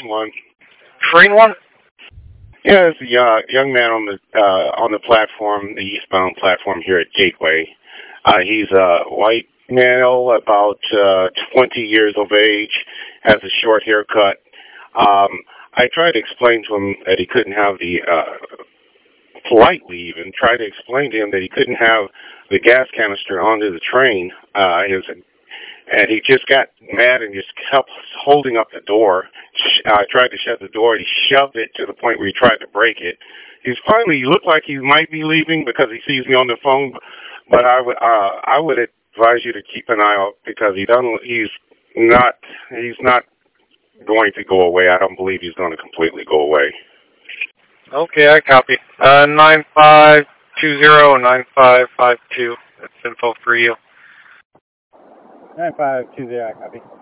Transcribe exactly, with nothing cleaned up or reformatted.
One. Train one? Yeah, there's a young, young man on the uh, on the platform, the eastbound platform here at Gateway. Uh, he's a white male, about uh, twenty years of age, has a short haircut. Um, I tried to explain to him that he couldn't have the, uh, politely even, tried to explain to him that he couldn't have the gas canister onto the train. Uh, his And he just got mad and just kept holding up the door. I uh, tried to shut the door. He shoved it to the point where he tried to break it. He's finally, he looked like he might be leaving because he sees me on the phone. But I would, uh, I would advise you to keep an eye out because he doesn't. He's not. He's not going to go away. I don't believe he's going to completely go away. Okay, I copy. Uh, nine five two zero nine five five two. That's info for you. nine five two zero, I copy.